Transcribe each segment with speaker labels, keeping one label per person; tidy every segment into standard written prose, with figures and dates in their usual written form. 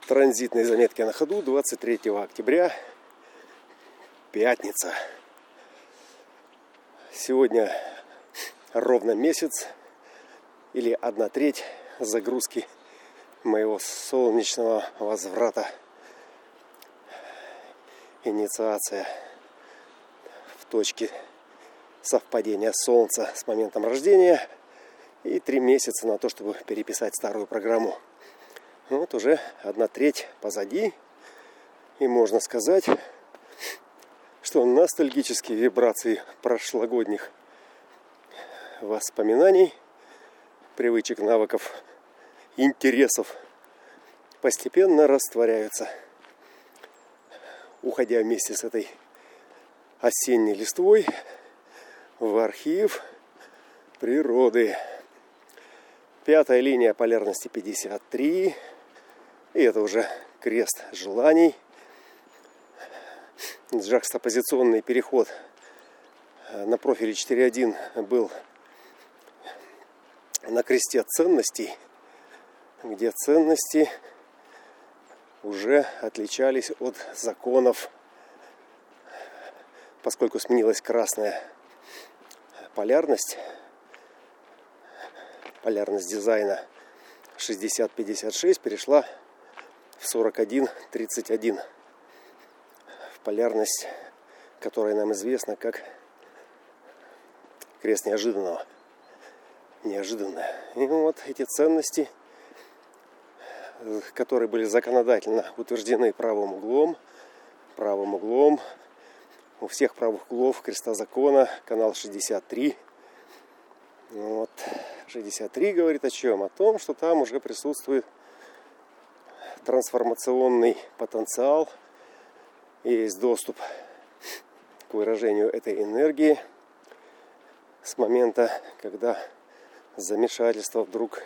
Speaker 1: Транзитные заметки на ходу 23 октября, пятница. Сегодня ровно месяц или 1/3 загрузки моего солнечного возврата. Инициация в точке совпадения Солнца с моментом рождения и 3 месяца на то, чтобы переписать старую программу. Вот уже 1/3 позади, и можно сказать, что ностальгические вибрации прошлогодних воспоминаний, привычек, навыков, интересов постепенно растворяются, уходя вместе с этой осенней листвой в архив природы. 5-я линия полярности 53. И это уже крест желаний. Джакстопозиционный переход на профиле 4.1 был на кресте ценностей, где ценности уже отличались от законов, поскольку сменилась красная полярность дизайна 60-56 перешла в 41-31, в полярность, которая нам известна как крест неожиданного. Неожиданная. И вот эти ценности, которые были законодательно утверждены правым углом, у всех правых углов креста закона, канал 63. Вот. 63 говорит о чем? О том, что там уже присутствует трансформационный потенциал, есть доступ к выражению этой энергии с момента, когда замешательство вдруг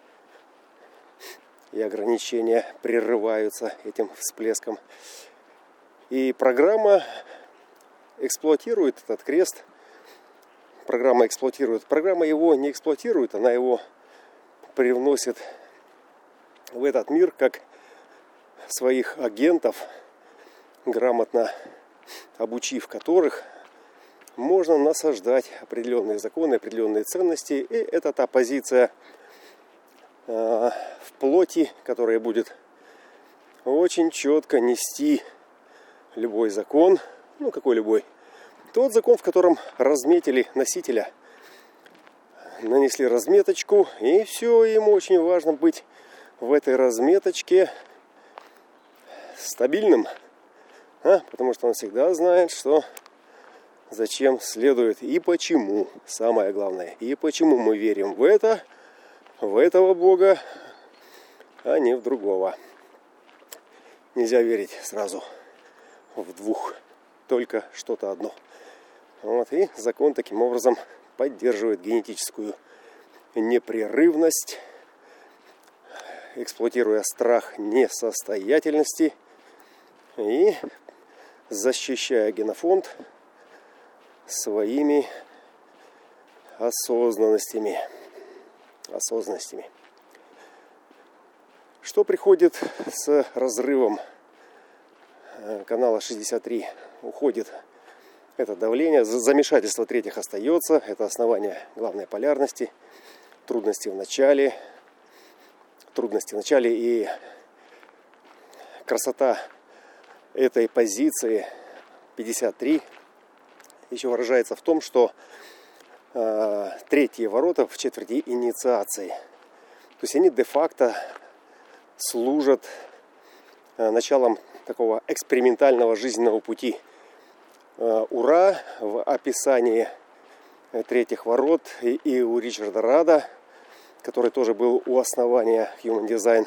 Speaker 1: и ограничения прерываются этим всплеском. И программа эксплуатирует этот крест. Программа его не эксплуатирует, она его привносит в этот мир как своих агентов, грамотно обучив которых можно насаждать определенные законы, определенные ценности. И это та позиция в плоти, которая будет очень четко нести любой закон, какой любой. Тот закон, в котором разметили носителя, нанесли разметочку, и все, ему очень важно быть в этой разметочке стабильным, потому что он всегда знает, что зачем следует и почему, самое главное, и почему мы верим в этого Бога, а не в другого. Нельзя верить сразу в двух, только что-то одно. Вот, и закон таким образом поддерживает генетическую непрерывность, эксплуатируя страх несостоятельности и защищая генофонд своими осознанностями. Что приходит с разрывом канала 63? Уходит это давление, замешательство третьих остается, это основание главной полярности, трудности в начале и красота этой позиции 53 еще выражается в том, что третьи ворота в четверти инициации, то есть они де-факто служат началом такого экспериментального жизненного пути. Ура в описании третьих ворот и у Ричарда Рада, который тоже был у основания Human Design.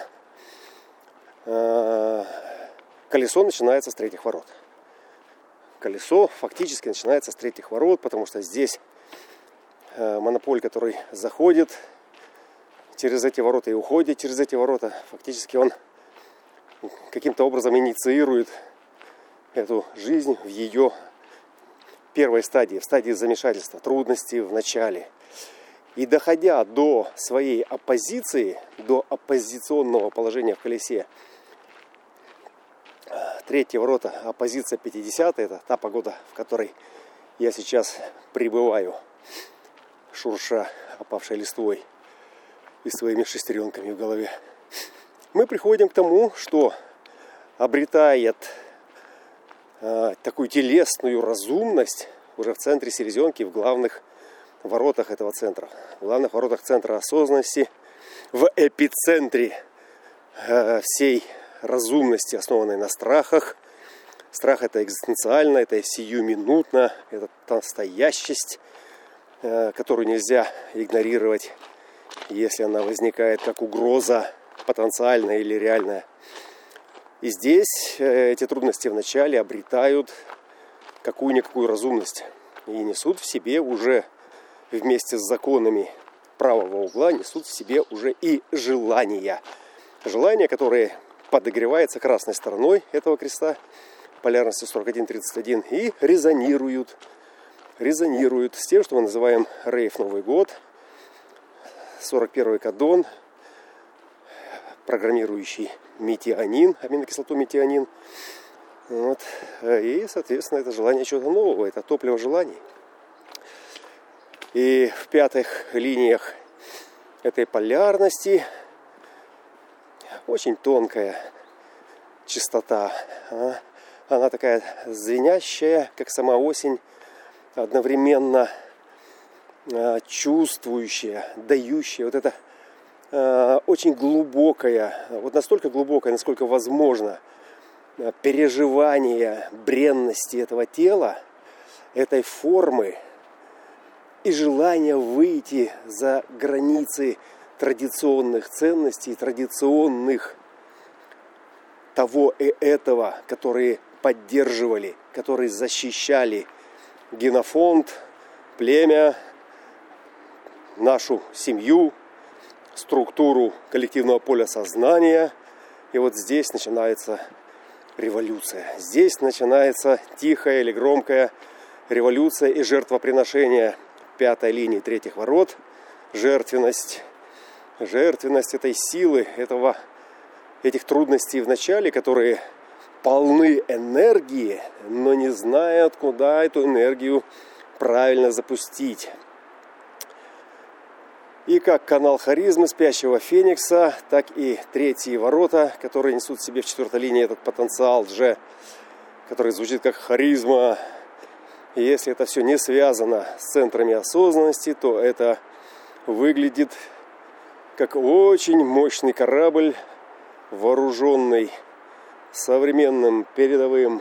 Speaker 1: Колесо начинается с третьих ворот. Колесо фактически начинается с третьих ворот, потому что здесь монополь, который заходит через эти ворота и уходит через эти ворота, фактически он каким-то образом инициирует эту жизнь в ее первой стадии, в стадии замешательства, трудностей в начале. И доходя до своей оппозиции, до оппозиционного положения в колесе, третьи ворота, оппозиция 50, это та погода, в которой я сейчас пребываю, шурша опавшей листвой и своими шестеренками в голове. Мы приходим к тому, что обретает такую телесную разумность уже в центре селезенки, в главных воротах этого центра, в главных воротах центра осознанности, в эпицентре всей разумности, основанной на страхах. Страх — это экзистенциально, это сиюминутно, это настоящесть, которую нельзя игнорировать, если она возникает как угроза потенциальная или реальная. И здесь эти трудности вначале обретают какую-никакую разумность и несут в себе уже вместе с законами правого угла, несут в себе уже и желания. Желания, которые подогреваются красной стороной этого креста полярностью 41-31 и резонируют с тем, что мы называем рейв Новый год, 41-й кадон, программирующий метионин, аминокислоту метионин. Вот. И, соответственно, это желание чего-то нового, это топливо желаний. И в пятых линиях этой полярности очень тонкая частота. Она такая звенящая, как сама осень, одновременно чувствующая, дающая. Вот это очень глубокое, вот настолько глубокое, насколько возможно, переживание бренности этого тела, этой формы и желание выйти за границы традиционных ценностей, традиционных того и этого, которые поддерживали, которые защищали генофонд, племя, нашу семью, структуру коллективного поля сознания. И вот здесь начинается революция. Здесь начинается тихая или громкая революция и жертвоприношение пятой линии третьих ворот. Жертвенность этой силы, этих трудностей в начале, которые полны энергии, но не знают, куда эту энергию правильно запустить. И как канал харизмы спящего феникса, так и третьи ворота, которые несут в себе в четвертой линии этот потенциал Дже, который звучит как харизма. И если это все не связано с центрами осознанности, то это выглядит как очень мощный корабль, вооруженный современным передовым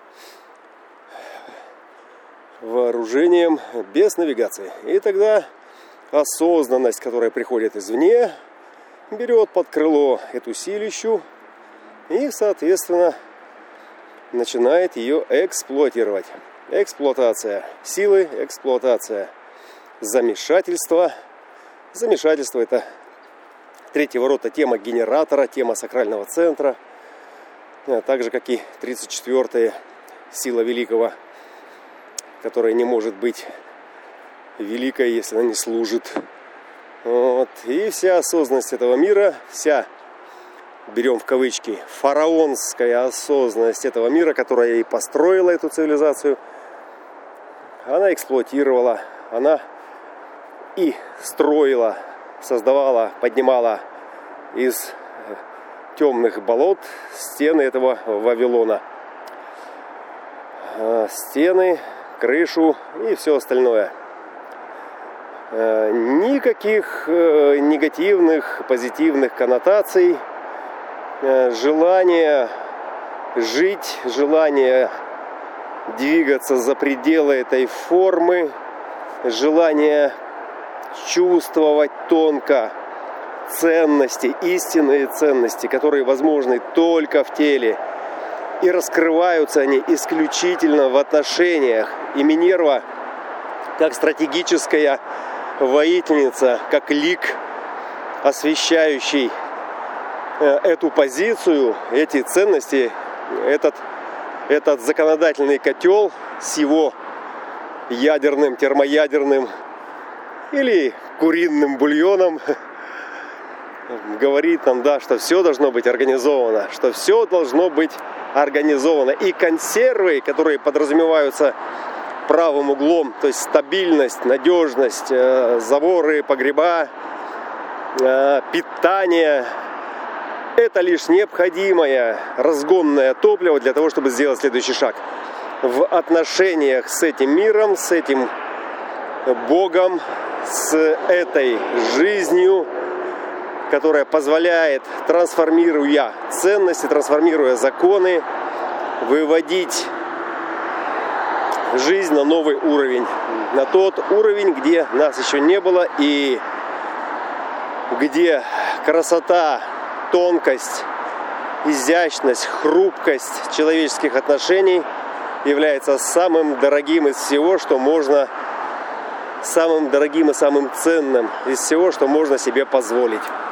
Speaker 1: вооружением без навигации. И тогда осознанность, которая приходит извне, берет под крыло эту силищу и, соответственно, начинает ее эксплуатировать. Эксплуатация силы, эксплуатация замешательства. Замешательство — это третьи ворота, тема генератора, тема сакрального центра, так же, как и 34-я сила великого, которая не может быть великой, если она не служит. Вот. И вся осознанность этого мира, вся, берем в кавычки, фараонская осознанность этого мира, которая и построила эту цивилизацию, она эксплуатировала, она и строила, создавала, поднимала из темных болот стены этого Вавилона. Стены, крышу и все остальное. Никаких негативных, позитивных коннотаций. Желание жить, желание двигаться за пределы этой формы, желание чувствовать тонко ценности, истинные ценности, которые возможны только в теле. И раскрываются они исключительно в отношениях. И Минерва, как стратегическая воительница, как лик, освещающий эту позицию, эти ценности, этот законодательный котел с его ядерным, термоядерным или куриным бульоном, говорит нам, да, что все должно быть организовано, что все должно быть организовано. И консервы, которые подразумеваются правым углом, то есть стабильность, надежность, заборы, погреба, питание, это лишь необходимое разгонное топливо для того, чтобы сделать следующий шаг в отношениях с этим миром, с этим Богом, с этой жизнью, которая позволяет, трансформируя ценности, трансформируя законы, выводить жизнь на новый уровень, на тот уровень, где нас еще не было и где красота, тонкость, изящность, хрупкость человеческих отношений является самым дорогим из всего, что можно, самым дорогим и самым ценным из всего, что можно себе позволить.